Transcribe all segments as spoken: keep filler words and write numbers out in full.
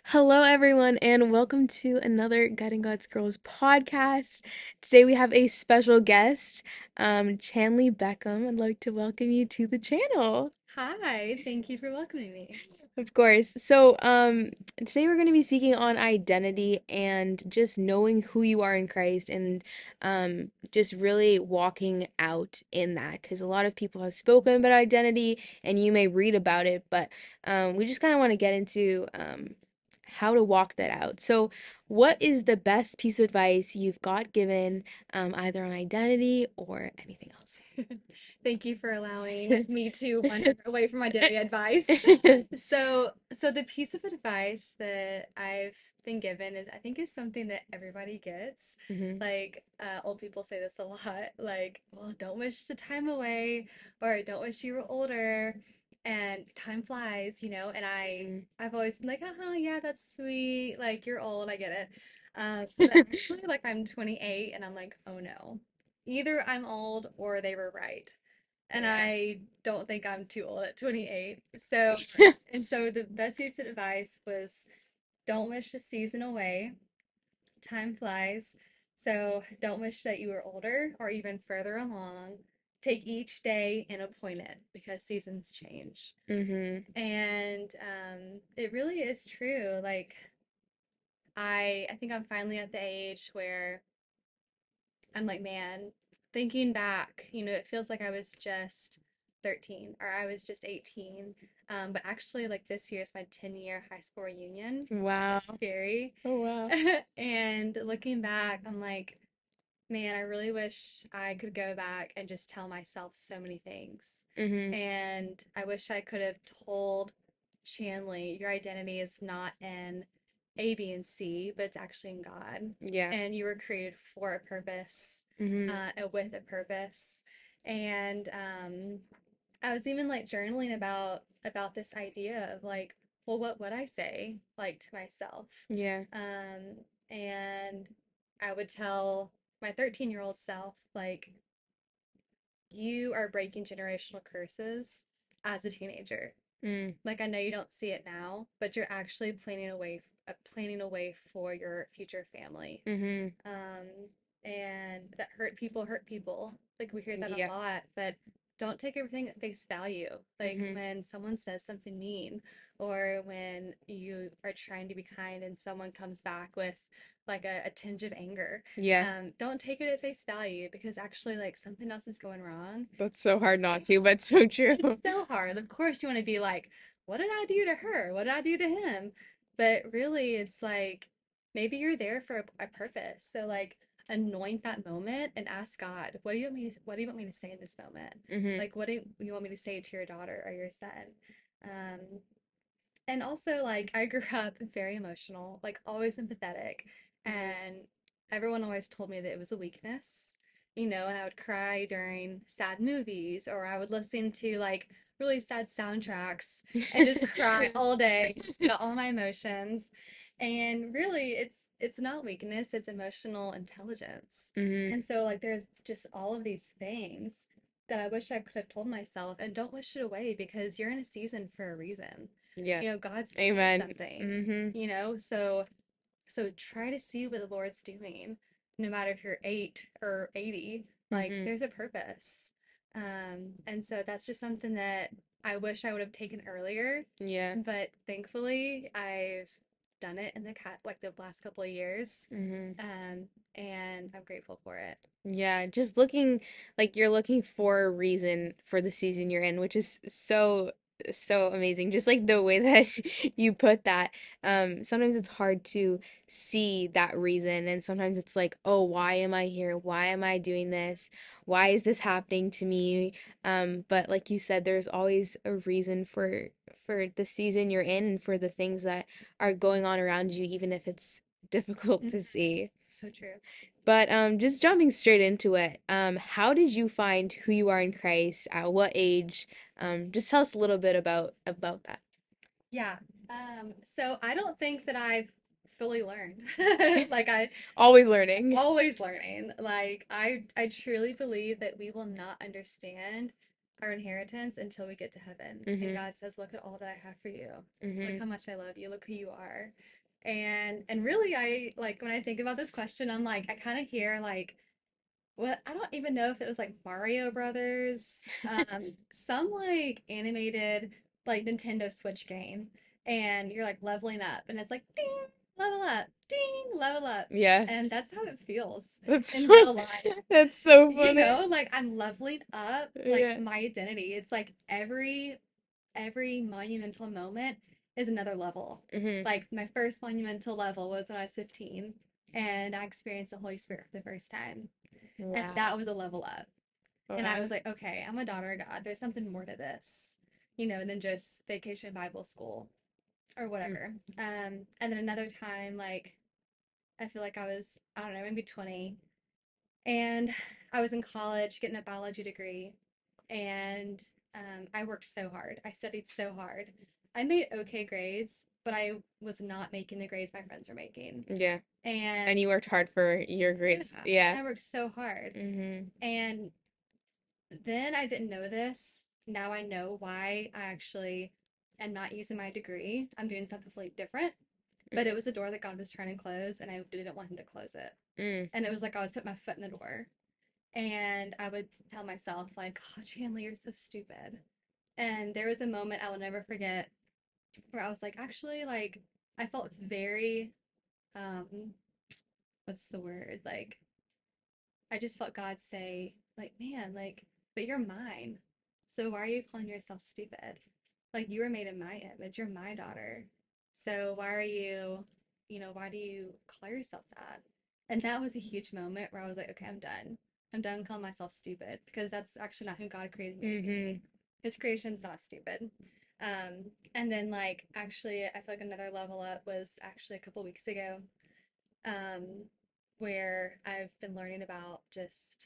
Hello, everyone, and welcome to another Guiding God's Girls podcast. Today we have a special guest, um, Chanley Beckham. I'd like to welcome you to the channel. Hi, thank you for welcoming me. Of course. So, um, today we're going to be speaking on identity and just knowing who you are in Christ and um, just really walking out in that. Because a lot of people have spoken about identity and you may read about it, but um, we just kind of want to get into um, how to walk that out. So, what is the best piece of advice you've got given um, either on identity or anything else? Thank you for allowing me to wander away from identity advice. So, so the piece of advice that I've been given is I think is something that everybody gets. hmm Like, uh, old people say this a lot, like, well, don't wish the time away, or don't wish you were older, and time flies, you know. And I, I've always been like, uh-huh, yeah, that's sweet. Like, you're old, I get it. Um, so that actually, like, I'm twenty-eight, and I'm like, oh no. Either I'm old or they were right. And Yeah. I don't think I'm too old at twenty-eight. So, and so the best piece of advice was don't wish the season away. Time flies. So don't wish that you were older or even further along. Take each day and appoint it because seasons change. hmm And um, it really is true. Like I, I think I'm finally at the age where I'm like, man, thinking back, you know, it feels like I was just thirteen or I was just eighteen. Um, but actually, like this year is my ten year high school reunion. Kind Wow. of scary. Oh, wow. And looking back, I'm like, man, I really wish I could go back and just tell myself so many things. hmm And I wish I could have told Shanley, your identity is not in A, B, and C, but it's actually in God. Yeah. And you were created for a purpose, hmm uh, and with a purpose. And um, I was even like journaling about about this idea of like, well, what would I say like to myself? Yeah. Um, and I would tell my thirteen year old self, like, you are breaking generational curses as a teenager. Mm. Like, I know you don't see it now, but you're actually planning a way, uh, planning a way for your future family. hmm Um, and that hurt people hurt people. Like, we hear that a Yeah. lot, but don't take everything at face value. Like, hmm when someone says something mean, or when you are trying to be kind and someone comes back with like a, a tinge of anger, Yeah. um, don't take it at face value because actually, like, something else is going wrong. That's so hard not to, but so true. It's so hard. Of course, you want to be like, what did I do to her? What did I do to him? But really, it's like maybe you're there for a, a purpose. So like anoint that moment and ask God, what do you want me to what do you want me to say in this moment? hmm Like what do you want me to say to your daughter or your son? Um, and also like I grew up very emotional, like always empathetic, hmm and everyone always told me that it was a weakness, you know, and I would cry during sad movies or I would listen to like really sad soundtracks and just cry all day, just get out all my emotions. And really it's it's not weakness, it's emotional intelligence. hmm And so like there's just all of these things that I wish I could have told myself and don't wish it away because you're in a season for a reason. Yeah. You know, God's doing Amen. something, hmm you know? So so try to see what the Lord's doing. No matter if you're eight or eighty, like hmm there's a purpose. Um, and so that's just something that I wish I would have taken earlier, Yeah. but thankfully I've done it in the cat like the last couple of years. hmm Um, and I'm grateful for it. Yeah. Just looking like you're looking for a reason for the season you're in, which is so, so amazing. Just like the way that you put that. Um, sometimes it's hard to see that reason, and sometimes it's like, oh, why am I here? Why am I doing this? Why is this happening to me? Um, but like you said, there's always a reason for for the season you're in and for the things that are going on around you, even if it's difficult Mhm. to see. So true. But um, just jumping straight into it, um, how did you find who you are in Christ? At what age? Um, just tell us a little bit about about that. Yeah. Um, so I don't think that I've fully learned. Like I Always learning. always learning. Like I I truly believe that we will not understand our inheritance until we get to heaven. And Mm-hmm. God says, "Look at all that I have for you. Look Mm-hmm. how much I love you. Look who you are." And and really, I like when I think about this question, I'm like, I kind of hear like what I don't even know if it was like Mario Brothers, um, some like animated like Nintendo Switch game, and you're like leveling up, and it's like ding, level up, ding, level up, Yeah. and that's how it feels That's in real life. that's so You funny. know, like I'm leveling up like Yeah. my identity. It's like every every monumental moment is another level. Mm-hmm. Like my first monumental level was when I was fifteen, and I experienced the Holy Spirit for the first time. And Wow. that was a level up. And I Wow. was like, okay, I'm a daughter of God. There's something more to this, you know, than just vacation Bible school or Mm. whatever. Um, and then another time, like, I feel like I was, I don't know, maybe twenty. And I was in college getting a biology degree. And um, I worked so hard. I studied so hard. I made okay grades, but I was not making the grades my friends were making. Yeah. And And you worked hard for your yeah, grades. Yeah. I worked so hard. Mm-hmm. And then I didn't know this. Now I know why I actually am not using my degree. I'm doing something completely different. But it Mm-hmm. was a door that God was trying to close, and I didn't want him to close it. Mm. And it was like I was putting my foot in the door. And I would tell myself, like, oh, Chandler, you're so stupid. And there was a moment I will never forget where I was like, actually, like, I felt very, um, what's the word? Like, I just felt God say, like, man, like, but you're mine. So why are you calling yourself stupid? Like, you were made in my image. You're my daughter. So why are you, you know, why do you call yourself that? And that was a huge moment where I was like, okay, I'm done. I'm done calling myself stupid because that's actually not who God created me to Mm-hmm. be. His creation's not stupid. Um, and then like actually I feel like another level up was actually a couple weeks ago, um, where I've been learning about just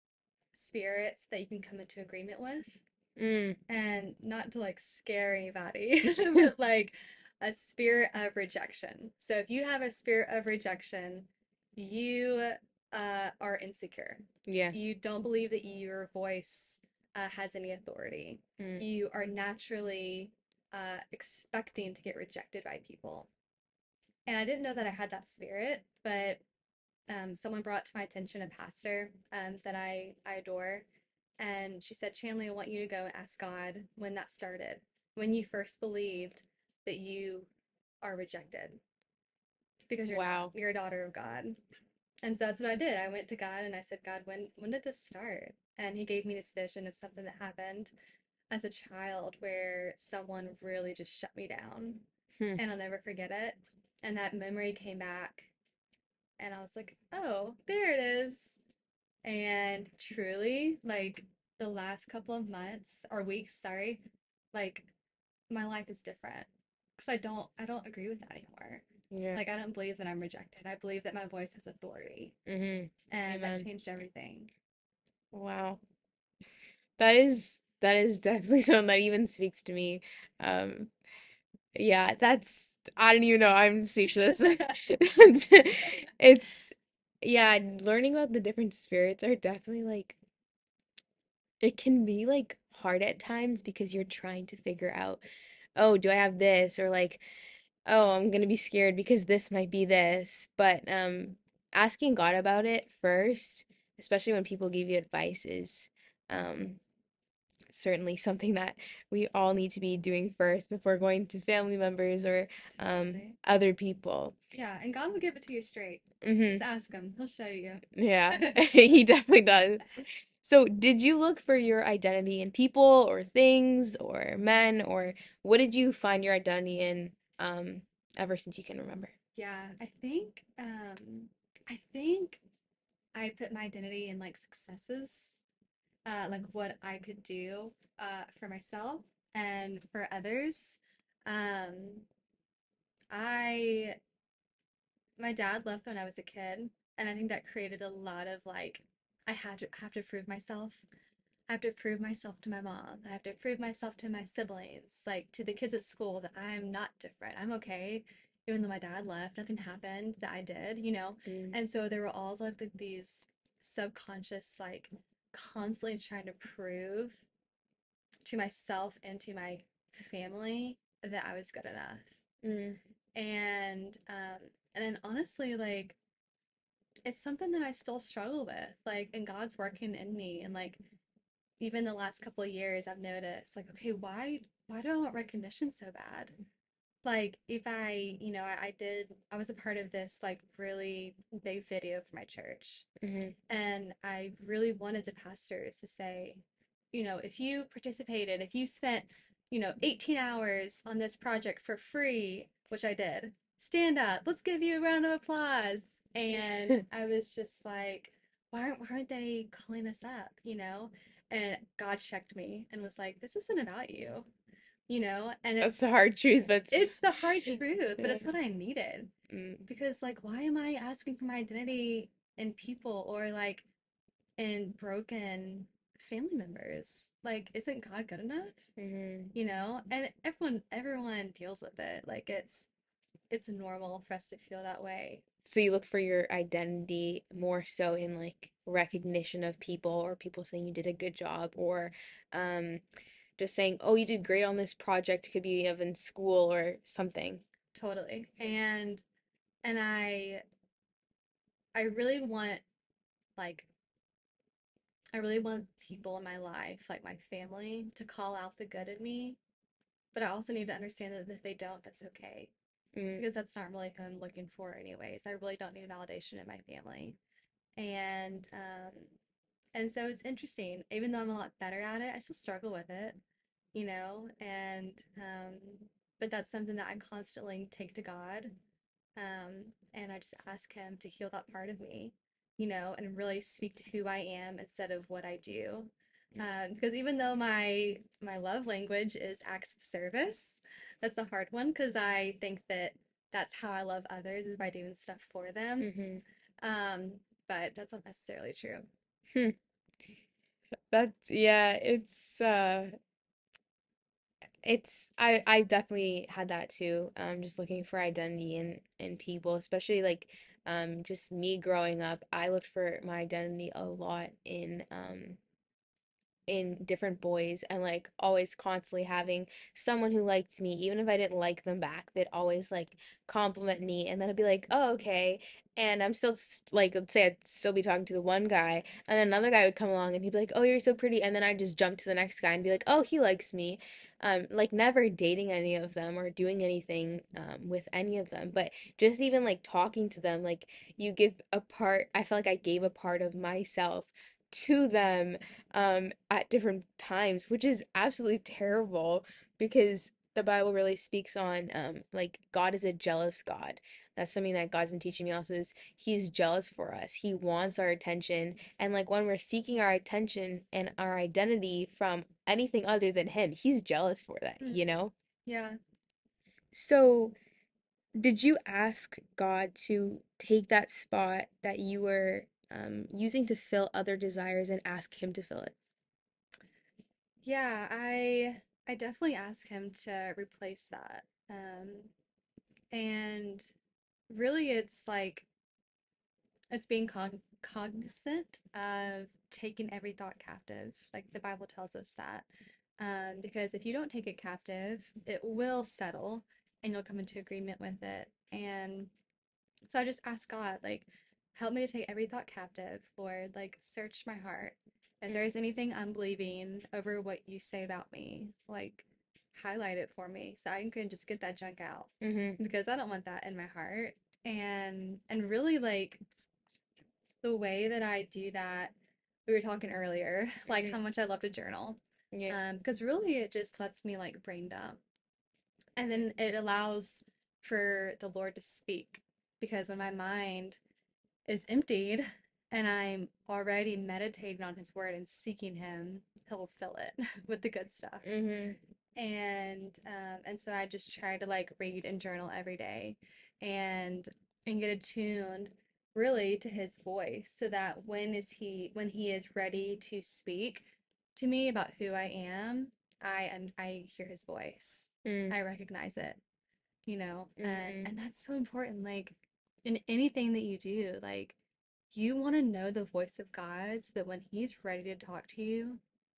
spirits that you can come into agreement with. Mm. And not to like scare anybody, but like a spirit of rejection. So if you have a spirit of rejection, you uh, are insecure. Yeah. You don't believe that your voice uh, has any authority. Mm. You are naturally uh, expecting to get rejected by people. And I didn't know that I had that spirit, but um, someone brought to my attention a pastor um, that I, I adore. And she said, Chanley, I want you to go and ask God when that started, when you first believed that you are rejected because you're not. Wow. You're a daughter of God. And so that's what I did. I went to God and I said, God, when when did this start? And he gave me this vision of something that happened as a child where someone really just shut me down. Hmm. And I'll never forget it. And that memory came back and I was like, oh, there it is. And truly, like the last couple of months or weeks, sorry, like my life is different because I don't I don't agree with that anymore. Yeah. Like I don't believe that I'm rejected. I believe that my voice has authority, Mm-hmm. and that Amen. changed everything. Wow. That is that is definitely something that even speaks to me. Um, yeah, that's I don't even know. I'm speechless. It's, it's yeah, learning about the different spirits are definitely like it can be like hard at times because you're trying to figure out, oh, do I have this? Or like, oh, I'm gonna be scared because this might be this. But um asking God about it first, especially when people give you advice, is um certainly something that we all need to be doing first before going to family members or um Totally. other people. Yeah, and God will give it to you straight. Just Hmm. ask him. He'll show you. Yeah, he definitely does. So, did you look for your identity in people or things or men, or what did you find your identity in um ever since you can remember? Yeah, I think um I think I put my identity in like successes, uh like what I could do uh for myself and for others. Um I my dad left when I was a kid, and I think that created a lot of like I had to have to prove myself. I have to prove myself to my mom. I have to prove myself to my siblings, like to the kids at school that I'm not different. I'm okay. Even though my dad left, nothing happened that I did, you know? Mm. And so there were all of the, these subconscious, like constantly trying to prove to myself and to my family that I was good enough. Mm, And um and then honestly, like it's something that I still struggle with. Like, and God's working in me, and like even the last couple of years I've noticed like, okay, why why do I want recognition so bad? Like if I, you know, I, I did I was a part of this like really big video for my church. mhm. And I really wanted the pastors to say, you know, if you participated, if you spent, you know, eighteen hours on this project for free, which I did, stand up, let's give you a round of applause. And I was just like, why aren't, why aren't they calling us up, you know? And God checked me and was like, this isn't about you, you know? And That's it's the hard truth, but it's, it's the hard truth, but yeah. it's what I needed. Mm, Because like, why am I asking for my identity in people or like and broken family members. Like, isn't God good enough? mhm. You know? And everyone everyone deals with it. Like it's it's normal for us to feel that way. So you look for your identity more so in like recognition of people or people saying you did a good job or um just saying, "Oh, you did great on this project." Could be of in school or something. Totally. And and I I really want like I really want people in my life, like my family, to call out the good in me. But I also need to understand that if they don't, that's okay. Mm, Because that's not really who I'm looking for anyways. I really don't need validation in my family. And um and so it's interesting. Even though I'm a lot better at it, I still struggle with it, you know, and um but that's something that I constantly take to God. Um and I just ask him to heal that part of me, you know, and really speak to who I am instead of what I do. Um, because even though my my love language is acts of service, that's a hard one because I think that that's how I love others is by doing stuff for them. mm-hmm. Um, but that's not necessarily true. Hmm. That's yeah, it's uh it's I I definitely had that too. Um just looking for identity in in people, especially like um just me growing up. I looked for my identity a lot in um in different boys and like always constantly having someone who liked me even if I didn't like them back, they'd always like compliment me and then I'd be like, oh, okay. And I'm still s- like, let's say I'd still be talking to the one guy and then another guy would come along and he'd be like, oh, you're so pretty, and then I'd just jump to the next guy and be like, oh, he likes me. Um like never dating any of them or doing anything um with any of them, but just even like talking to them, like you give a part, I felt like I gave a part of myself to them um at different times, which is absolutely terrible because the Bible really speaks on um like God is a jealous God. That's something that God's been teaching me also is he's jealous for us. He wants our attention, and like when we're seeking our attention and our identity from anything other than him, he's jealous for that, Mm, you know? yeah. So, did you ask God to take that spot that you were um using to fill other desires and ask him to fill it? Yeah, I I definitely ask him to replace that. Um, and really it's like it's being cog cognizant of taking every thought captive. Like the Bible tells us that. Um, because if you don't take it captive, it will settle and you'll come into agreement with it. And so I just ask God, like, help me to take every thought captive, Lord. Like, search my heart. If there's anything I'm believing over what you say about me, like, highlight it for me so I can just get that junk out Mm-hmm. because I don't want that in my heart. And and really like the way that I do that, we were talking earlier, like Mm-hmm. how much I love to journal. Yeah. Um, because really it just lets me like brain dump. And then it allows for the Lord to speak. Because when my mind is emptied and I'm already meditating on his word and seeking him, he'll fill it with the good stuff. Mm-hmm. And um, and so I just try to like read and journal every day and and get attuned really to his voice so that when is he when he is ready to speak to me about who I am, I and I hear his voice. Mm, I recognize it, you know, and mm-hmm. and that's so important. Like in anything that you do, like you want to know the voice of God so that when he's ready to talk to you,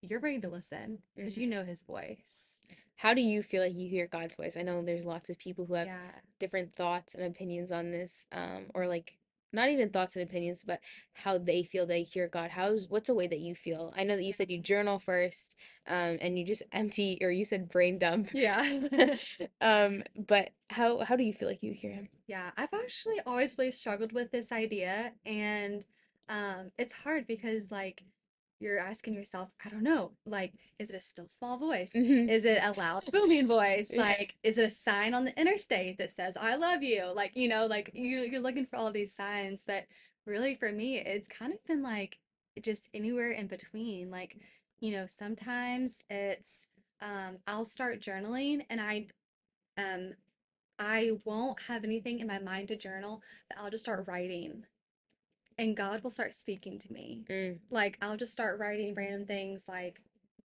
you're ready to listen because you Hmm. know his voice. How do you feel like you hear God's voice? I know there's lots of people who have Yeah. different thoughts and opinions on this, um, or like not even thoughts and opinions, but how they feel they hear God. How's what's a way that you feel? I know that you said you journal first, um, and you just empty, or you said brain dump. Yeah. Um, but how how do you feel like you hear him? Yeah, I've actually always really struggled with this idea, and um, it's hard because like you're asking yourself, I don't know, like, is it a still small voice? Hmm. Is it a loud booming voice? Yeah. Like, is it a sign on the interstate that says I love you? Like, you know, like you you're looking for all these signs, but really for me, it's kind of been like just anywhere in between. Like, you know, sometimes it's um, I'll start journaling and I um I won't have anything in my mind to journal, but I'll just start writing and God will start speaking to me. Mm. Like, I'll just start writing random things like,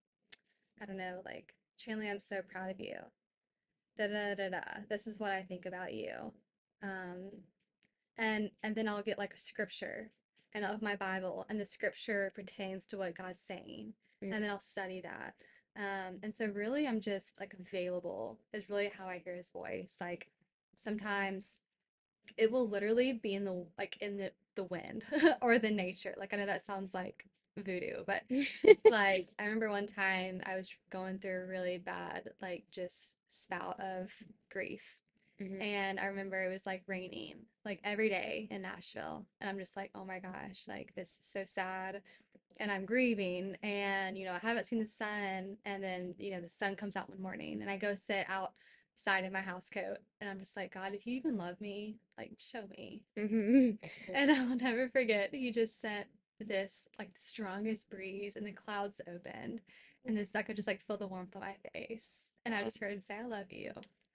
I don't know, like, Chandler, I'm so proud of you. Da da da da. This is what I think about you. Um, and and then I'll get like a scripture and of my Bible, and the scripture pertains to what God's saying, and Mm. then I'll study that. Um, and so really, I'm just like available is really how I hear His voice. Like sometimes it will literally be in the like in the the wind or the nature. Like I know that sounds like voodoo, but like I remember one time I was going through a really bad like just spout of grief. Hmm. And I remember it was like raining like every day in Nashville. And I'm just like, oh my gosh, like this is so sad. And I'm grieving and you know, I haven't seen the sun. And then, you know, the sun comes out one morning and I go sit outside in my house coat and I'm just like, God, if you even love me, like show me. Hmm. And I'll never forget, he just sent this like strongest breeze and the clouds opened. And this I could just like feel the warmth on my face. And I just heard him say, I love you.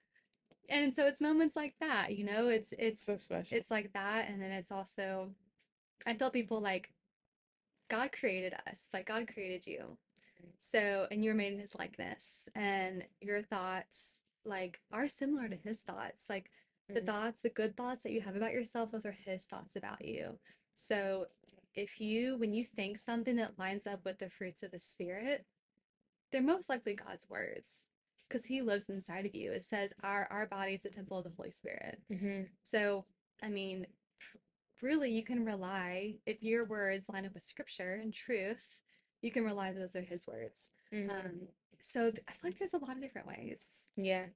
And so it's moments like that, you know, it's it's So special. it's like that. And then it's also I tell people like God created us, like God created you. So, and you're made in his likeness, and your thoughts like are similar to his thoughts. Like the Hmm. thoughts, the good thoughts that you have about yourself, those are his thoughts about you. So, if you, when you think something that lines up with the fruits of the Spirit, they're most likely God's words because he lives inside of you. It says our our body is a temple of the Holy Spirit. Hmm. So, I mean, really you can rely if your words line up with scripture and truth, you can rely that those are his words. Hmm. Um, so th- I feel like there's a lot of different ways. Yeah.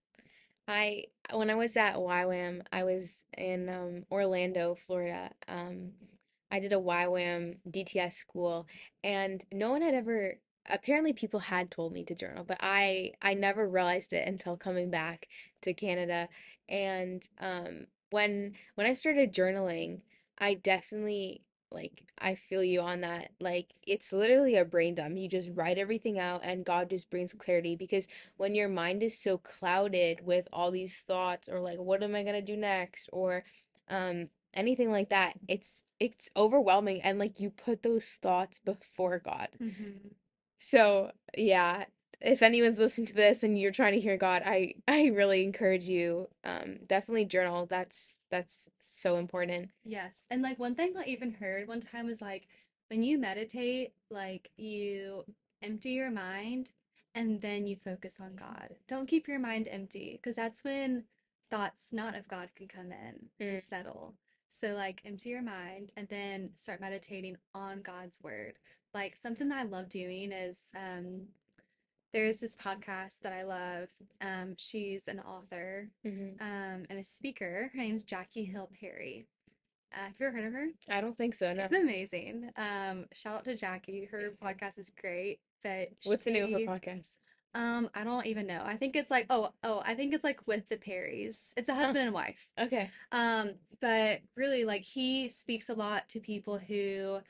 I when I was at Y WAM, I was in um, Orlando, Florida. Um, I did a Y WAM D T S school, and no one had ever. Apparently, people had told me to journal, but I I never realized it until coming back to Canada. And um, when when I started journaling, I definitely like I feel you on that. Like it's literally a brain dump. You just write everything out, and God just brings clarity because when your mind is so clouded with all these thoughts or like what am I gonna do next or um anything like that, it's it's overwhelming and like you put those thoughts before God. Hmm. So yeah, if anyone's listening to this and you're trying to hear God, I I really encourage you um definitely journal. That's that's so important. Yes. And like one thing I even heard one time was like when you meditate, like you empty your mind and then you focus on God. Don't keep your mind empty because that's when thoughts not of God can come in and Mm. settle. So like empty your mind and then start meditating on God's word. Like something that I love doing is um there's this podcast that I love. Um she's an author Hmm. um and a speaker. Her name's Jackie Hill Perry. Uh, have you ever heard of her? I don't think so, no. It's amazing. Um, shout out to Jackie. Her podcast is great, but What's the name of her she, podcast? um, I don't even know. I think it's like, oh, oh, I think it's like with the Perrys. It's a Oh, husband and wife. okay. Um, but really, like he speaks a lot to people who,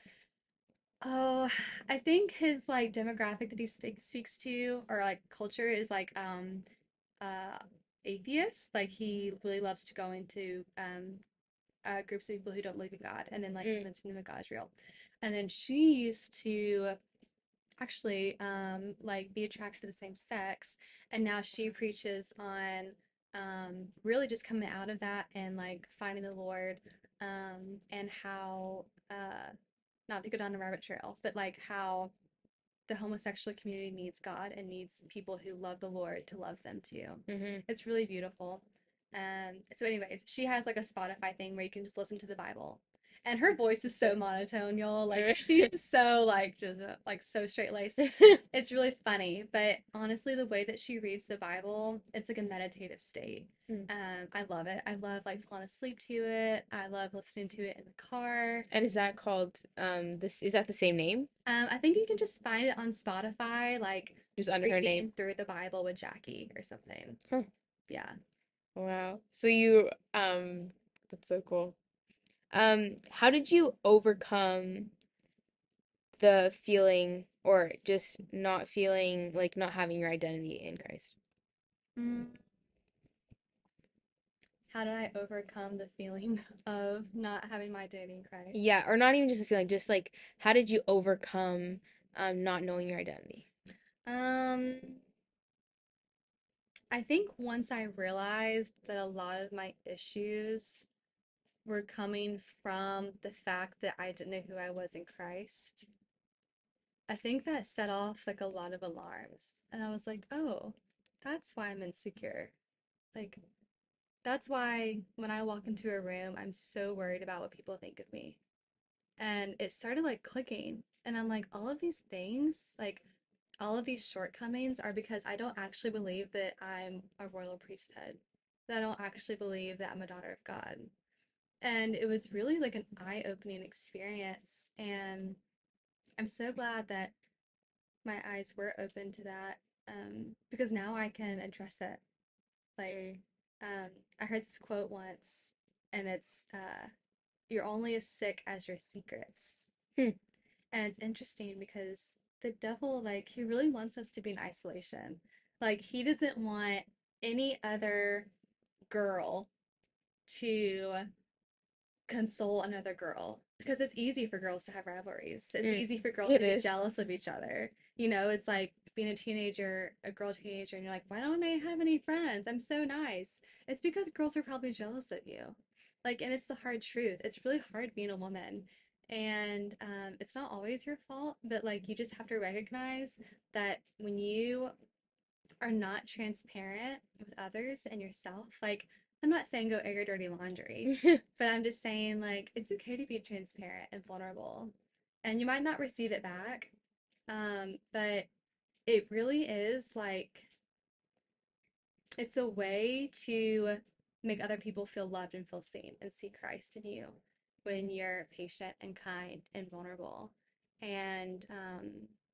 oh, I think his like demographic that he speaks speaks to or like culture is like um uh atheist. Like he really loves to go into um uh, groups of people who don't believe in God and then like Mm. convincing them that God is real. And then she used to actually um like be attracted to the same sex and now she preaches on um really just coming out of that and like finding the Lord um and how uh not to go down the rabbit trail, but like how the homosexual community needs God and needs people who love the Lord to love them too. Hmm. It's really beautiful. Um, so anyways, she has like a Spotify thing where you can just listen to the Bible. And her voice is so monotone, y'all. Like she is so like just uh, like so straight laced. It's really funny, but honestly, the way that she reads the Bible, it's like a meditative state. Um, I love it. I love like falling asleep to it. I love listening to it in the car. And is that called um this is that the same name? Um, I think you can just find it on Spotify, like Just under her name. reading through the Bible with Jackie or something. Huh. Yeah. Wow. So you um that's so cool. Um, how did you overcome the feeling or just not feeling like not having your identity in Christ? Mm. How did I overcome the feeling of not having my identity in Christ? Yeah, or not even just the feeling, just like how did you overcome um not knowing your identity? Um, I think once I realized that a lot of my issues were coming from the fact that I didn't know who I was in Christ, I think that set off like a lot of alarms. And I was like, oh, that's why I'm insecure. Like, that's why when I walk into a room, I'm so worried about what people think of me. And it started like clicking. And I'm like, all of these things, like all of these shortcomings are because I don't actually believe that I'm a royal priesthood. That I don't actually believe that I'm a daughter of God. And it was really like an eye-opening experience. And I'm so glad that my eyes were open to that, um, because now I can address it. Like, Mm. um, I heard this quote once, and it's, uh, you're only as sick as your secrets. Hmm. And it's interesting because the devil, like, he really wants us to be in isolation. Like, he doesn't want any other girl to console another girl because it's easy for girls to have rivalries. It's Mm. easy for girls It to be is. jealous of each other. You know, it's like being a teenager, a girl teenager, and you're like, why don't I have any friends? I'm so nice. It's because girls are probably jealous of you. Like, and it's the hard truth. It's really hard being a woman. And um, it's not always your fault, but like you just have to recognize that when you are not transparent with others and yourself, like I'm not saying go air your dirty laundry, but I'm just saying like it's okay to be transparent and vulnerable. And you might not receive it back, um, but it really is like it's a way to make other people feel loved and feel seen and see Christ in you when you're patient and kind and vulnerable. And um,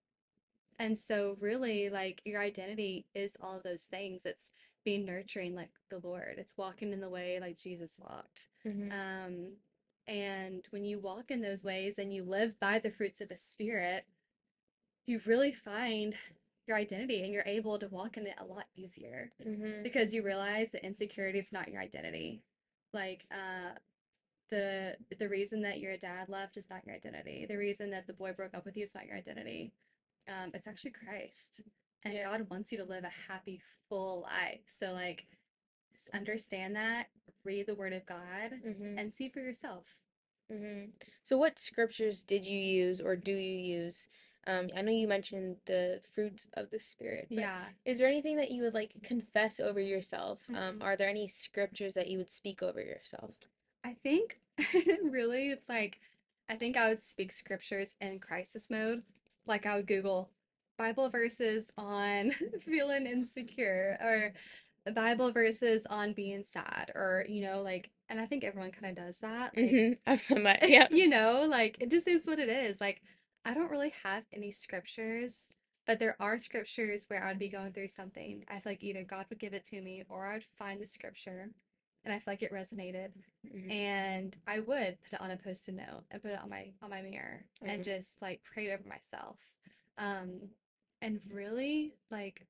and so really like your identity is all of those things. It's being nurturing like the Lord. It's walking in the way like Jesus walked. Hmm. Um, and when you walk in those ways and you live by the fruits of the Spirit, you really find your identity and you're able to walk in it a lot easier Hmm. because you realize that insecurity is not your identity. Like uh the the reason that your dad left is not your identity. The reason that the boy broke up with you is not your identity. Um, it's actually Christ. And Yeah. God wants you to live a happy, full life. So, like, understand that, read the Word of God, Hmm. and see for yourself. Hmm. So what scriptures did you use or do you use? Um, I know you mentioned the fruits of the Spirit, but Yeah. is there anything that you would like confess over yourself? Um, Mhm. are there any scriptures that you would speak over yourself? I think really it's like, I think I would speak scriptures in crisis mode. Like, I would Google Bible verses on feeling insecure or Bible verses on being sad, or, you know, like, and I think everyone kind of does that. Like, Mm-hmm. I've done that. Yeah. you know, like it just is what it is. Like, I don't really have any scriptures, but there are scriptures where I would be going through something. I feel like either God would give it to me or I'd find the scripture and I feel like it resonated. Hmm. And I would put it on a post-it note and put it on my on my mirror and just like pray it over myself. Um, and really like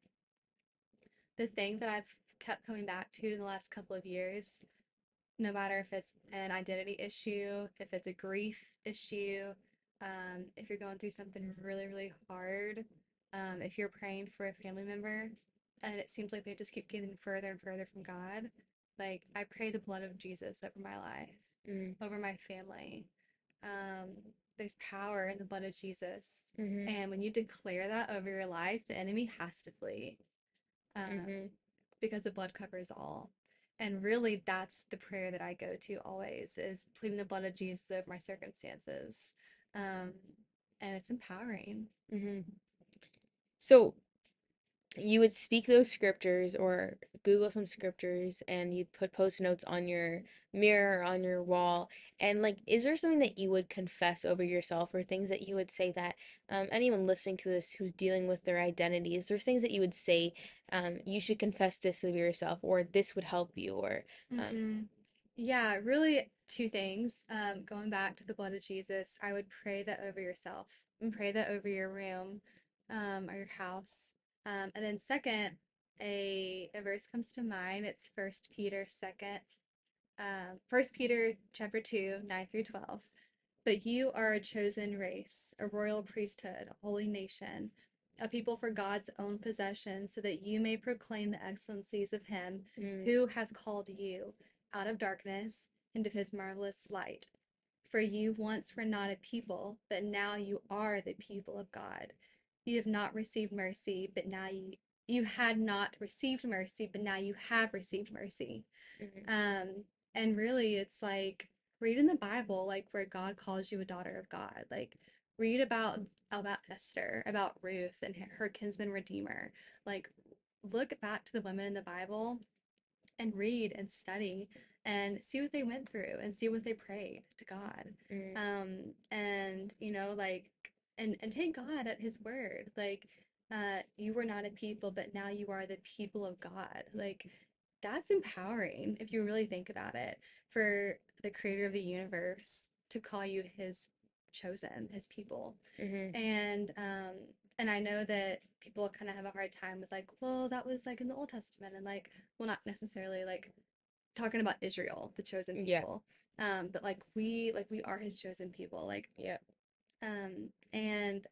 the thing that I've kept coming back to in the last couple of years, no matter if it's an identity issue, if it's a grief issue, um, if you're going through something really, really hard, um, if you're praying for a family member and it seems like they just keep getting further and further from God, like I pray the blood of Jesus over my life, Mm. over my family. Um, there's power in the blood of Jesus. Mm-hmm. And when you declare that over your life, the enemy has to flee. Um, Mm-hmm. because the blood covers all. And really, that's the prayer that I go to always is pleading the blood of Jesus over my circumstances. Um, and it's empowering. Mm-hmm. So you would speak those scriptures or Google some scriptures and you'd put post notes on your mirror or on your wall. And like, is there something that you would confess over yourself or things that you would say that um, anyone listening to this who's dealing with their identity, is there things that you would say um, you should confess this over yourself or this would help you or um, Hmm. Yeah, really two things. Um, going back to the blood of Jesus, I would pray that over yourself and pray that over your room, um, or your house. Um, and then second, a, a verse comes to mind. It's First Peter second, um, First Peter chapter two, nine through twelve. But you are a chosen race, a royal priesthood, a holy nation, a people for God's own possession, so that you may proclaim the excellencies of him mm, who has called you out of darkness into his marvelous light. For you once were not a people, but now you are the people of God. You have not received mercy, but now you you had not received mercy, but now you have received mercy. mm, Um, and really, it's like read in the Bible, like where God calls you a daughter of God. Like read about about Esther, about Ruth and her kinsman redeemer. Like look back to the women in the Bible and read and study and see what they went through and see what they prayed to God. mm, Um, and you know, like and and take God at his word. Like uh you were not a people, but now you are the people of God. Like that's empowering if you really think about it, for the creator of the universe to call you his chosen, his people. mm, And um and I know that people kind of have a hard time with like, well, that was like in the Old Testament and like, well, not necessarily like talking about Israel, the chosen yeah, people. Um, but like we like we are his chosen people. Like yeah. um and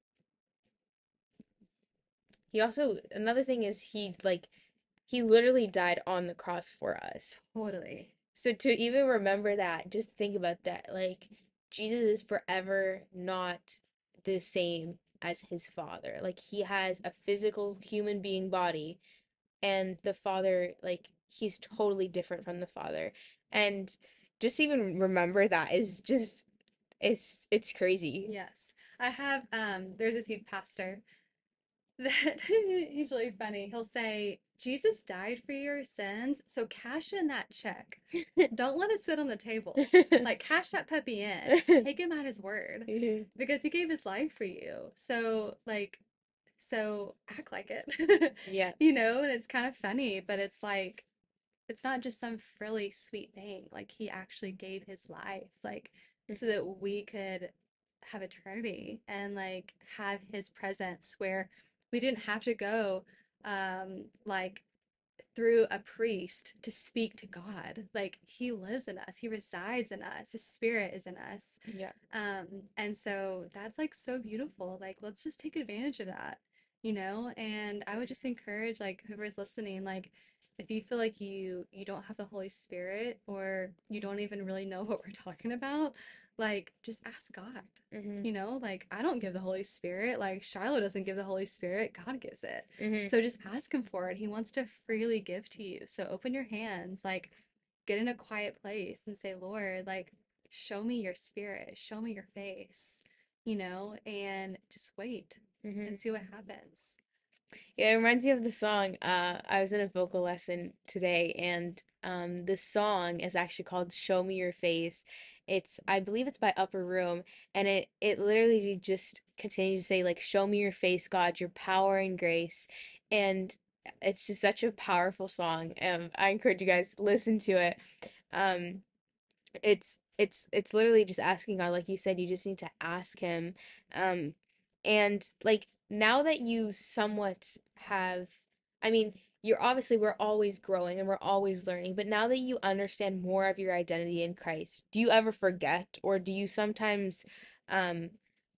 He also, another thing is he like, he literally died on the cross for us. totally. So to even remember that, just think about that. Like Jesus is forever not the same as his father. Like he has a physical human being body and the father like he's totally different from the father. And just even remember that is just it's it's crazy. Yes. I have um there's this youth pastor that he's really funny. He'll say, Jesus died for your sins, so cash in that check. Don't let it sit on the table. Like, cash that puppy in. Take him at his word because he gave his life for you. So, like, so act like it. Yeah. You know, and it's kind of funny, but it's like, it's not just some frilly sweet thing. Like, he actually gave his life, like, so that we could have eternity and like have his presence where we didn't have to go um like through a priest to speak to God. Like he lives in us. He resides in us. His spirit is in us. Yeah. Um and so that's like so beautiful. Like let's just take advantage of that, you know? And I would just encourage like whoever's listening, like if you feel like you you don't have the Holy Spirit or you don't even really know what we're talking about, like just ask God. Hmm. You know, like I don't give the Holy Spirit, like Shiloh doesn't give the Holy Spirit, God gives it. Hmm. So just ask him for it. He wants to freely give to you. So open your hands, like get in a quiet place and say, Lord, like show me your spirit, show me your face, you know, and just wait Hmm. and see what happens. Yeah, it reminds me of the song. Uh, I was in a vocal lesson today, and um, the song is actually called "Show Me Your Face." It's, I believe it's by Upper Room, and it it literally just continues to say like, "Show me your face, God, your power and grace," and it's just such a powerful song. Um, I encourage you guys to listen to it. Um, it's it's it's literally just asking God, like you said, you just need to ask him. Um, and like now that you somewhat have, I mean, you're obviously we're always growing and we're always learning, but now that you understand more of your identity in Christ, do you ever forget or do you sometimes um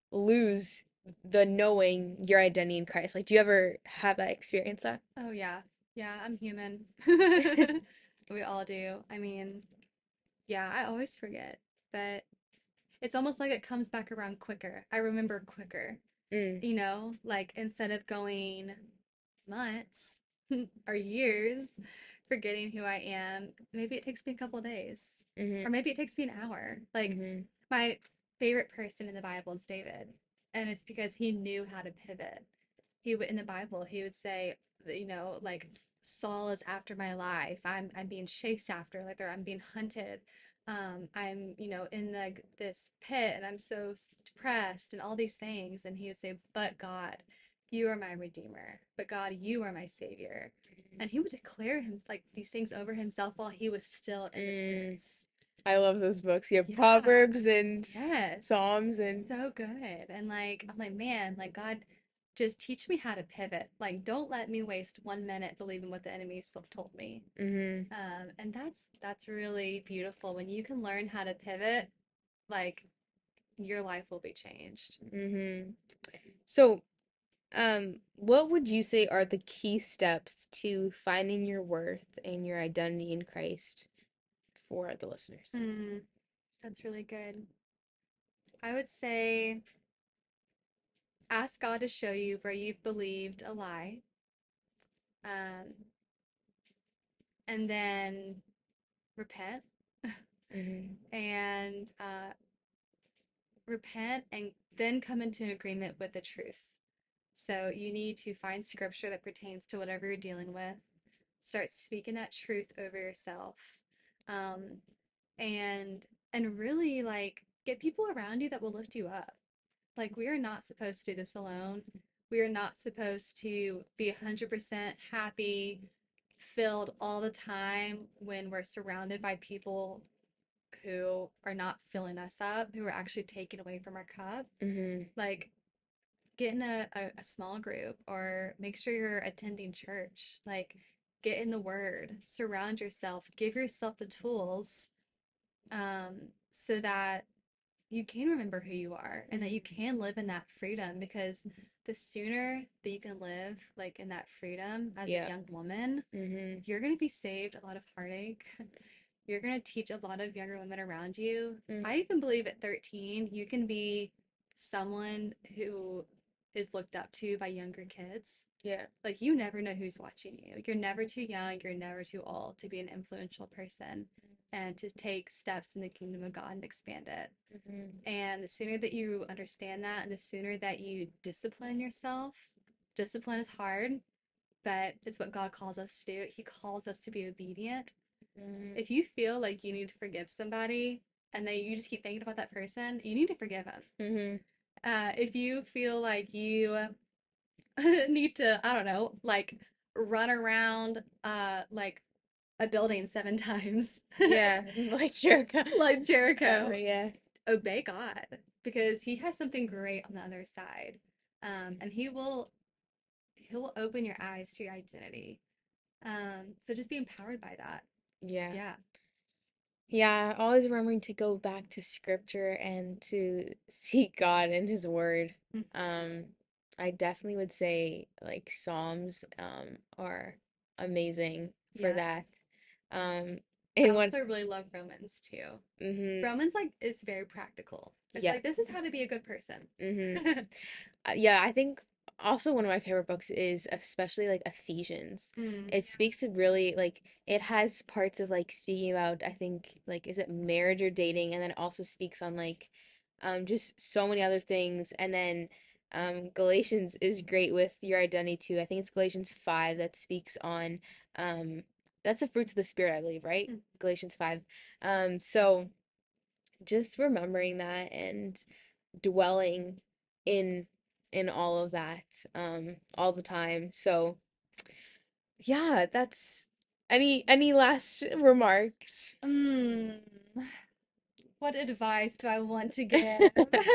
lose the knowing your identity in Christ? Like, do you ever have that experience that? Oh, yeah. Yeah, I'm human. We all do. I mean, yeah, I always forget, but it's almost like it comes back around quicker. I remember quicker, Mm, you know, like instead of going months or years forgetting who I am, maybe it takes me a couple days, mm-hmm, or maybe it takes me an hour. Like mm-hmm, my favorite person in the Bible is David, and it's because he knew how to pivot. He would in the Bible, he would say, you know, like Saul is after my life. I'm I'm being chased after, like I'm being hunted. Um, I'm, you know, in the this pit and I'm so depressed and all these things. And he would say, but God, you are my redeemer. But God, you are my savior. And he would declare him like these things over himself while he was still in the mm. pits. I love those books. You have Yeah. Proverbs and Yes. Psalms and So good. And like, I'm like, man, like God, just teach me how to pivot. Like, don't let me waste one minute believing what the enemy still told me. mm-hmm, Um, and that's that's really beautiful when you can learn how to pivot. Like, your life will be changed. mm-hmm. So, um, what would you say are the key steps to finding your worth and your identity in Christ for the listeners? Mm, that's really good. I would say ask God to show you where you've believed a lie, um, and then repent Mm-hmm, and uh, repent and then come into an agreement with the truth. So you need to find scripture that pertains to whatever you're dealing with. Start speaking that truth over yourself. Um, and and really like get people around you that will lift you up. Like we are not supposed to do this alone. We are not supposed to be one hundred percent happy, filled all the time when we're surrounded by people who are not filling us up, who are actually taking away from our cup. mm-hmm, Like get in a, a, a small group or make sure you're attending church. Like get in the word, surround yourself, give yourself the tools um, so that you can remember who you are and that you can live in that freedom because the sooner that you can live like in that freedom as a yeah, young woman, mm-hmm, you're going to be saved a lot of heartache. You're going to teach a lot of younger women around you. mm, I even believe at thirteen, you can be someone who is looked up to by younger kids. yeah, Like, you never know who's watching you. You're never too young, you're never too old to be an influential person and to take steps in the kingdom of God and expand it. mm-hmm, And the sooner that you understand that, and the sooner that you discipline yourself, discipline is hard, but it's what God calls us to do. He calls us to be obedient. mm-hmm, If you feel like you need to forgive somebody and then you just keep thinking about that person, you need to forgive them. mm-hmm. Uh, if you feel like you need to, I don't know, like run around uh like a building seven times, Yeah, like Jericho. like Oh Jericho, yeah. obey God because he has something great on the other side. Um, and he will he will open your eyes to your identity. Um, so just be empowered by that. Yeah. Yeah. Yeah, always remembering to go back to scripture and to seek God and his word. Mm. Um, I definitely would say like Psalms um are amazing for Yes. that. Um, I and what also really love Romans too. mm-hmm, Romans like is very practical. It's yeah, like this is how to be a good person. mm-hmm. Uh, yeah, I think also one of my favorite books is especially like Ephesians. Mm, It speaks to really like it has parts of like speaking about I think like is it marriage or dating, and then it also speaks on like um just so many other things, and then um Galatians is great with your identity too. I think it's Galatians five that speaks on um that's the fruits of the spirit, I believe, right? mm. Galatians five. Um so just remembering that and dwelling in in all of that um all the time. So yeah, that's any any last remarks? Mm, what advice do I want to give?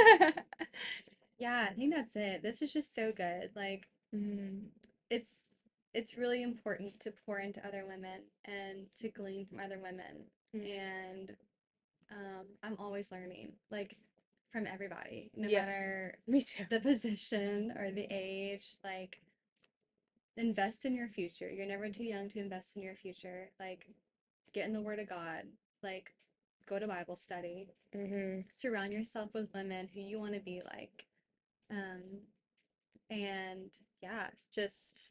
Yeah, I think that's it. This is just so good. Like Mm, it's it's really important to pour into other women and to glean from other women. mm, And um, I'm always learning, like from everybody, no yeah, matter me too. the position or the age. Like invest in your future. You're never too young to invest in your future. Like get in the Word of God. Like go to Bible study, Mm-hmm. surround yourself with women who you want to be like. Um, and yeah, just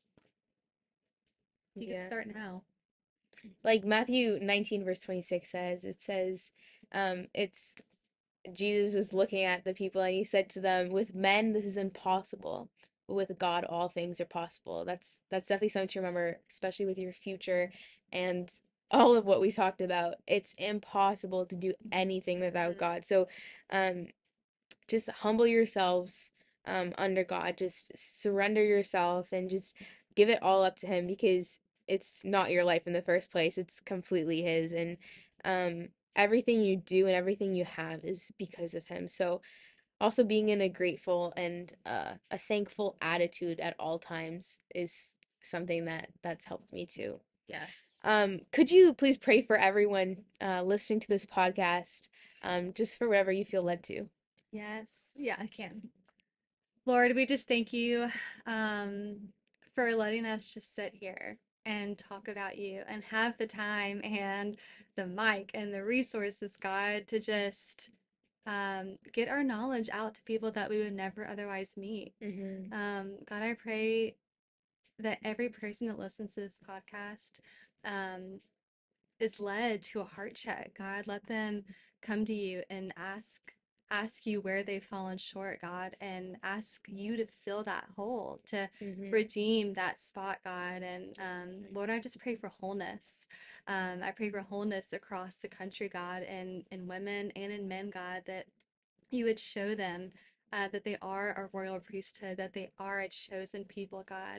you can Yeah. start now. Like Matthew nineteen verse twenty-six says, it says, um, it's Jesus was looking at the people and he said to them, with men this is impossible, but with God all things are possible. That's that's definitely something to remember, especially with your future and all of what we talked about. It's impossible to do anything without Mhm. God. So, um, just humble yourselves um under God. Just surrender yourself and just give it all up to him because it's not your life in the first place. It's completely his, and um everything you do and everything you have is because of him. So also being in a grateful and uh, a thankful attitude at all times is something that that's helped me too. Yes. Um, could you please pray for everyone uh, listening to this podcast, um, just for whatever you feel led to? Yes. Yeah, I can. Lord, we just thank you um, for letting us just sit here and talk about you and have the time and the mic and the resources, God, to just um, get our knowledge out to people that we would never otherwise meet. Mm-hmm. Um, God, I pray that every person that listens to this podcast um, is led to a heart check. God, let them come to you and ask ask you where they've fallen short, God, and ask you to fill that hole, to Mm-hmm. redeem that spot, God. And um, Lord, I just pray for wholeness. Um, I pray for wholeness across the country, God, and in women and in men, God, that you would show them uh, that they are a royal priesthood, that they are a chosen people, God.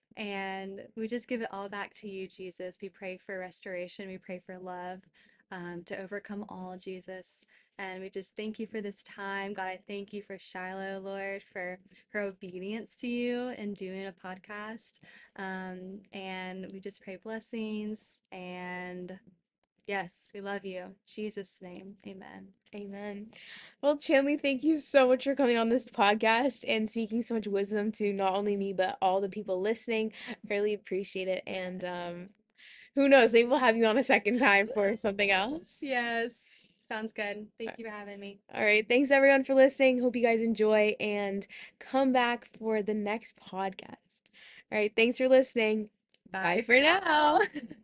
And we just give it all back to you, Jesus. We pray for restoration. We pray for love um, to overcome all, Jesus. And we just thank you for this time. God, I thank you for Shiloh, Lord, for her obedience to you and doing a podcast. Um, and we just pray blessings. And yes, we love you. In Jesus' name, amen. Amen. Well, Chanley, thank you so much for coming on this podcast and speaking so much wisdom to not only me, but all the people listening. I really appreciate it. And Yes. um, who knows, maybe we'll have you on a second time for something else. Yes. Sounds good. Thank you for having me. All right. Thanks everyone for listening. Hope you guys enjoy and come back for the next podcast. All right. Thanks for listening. Bye Bye for for now. now.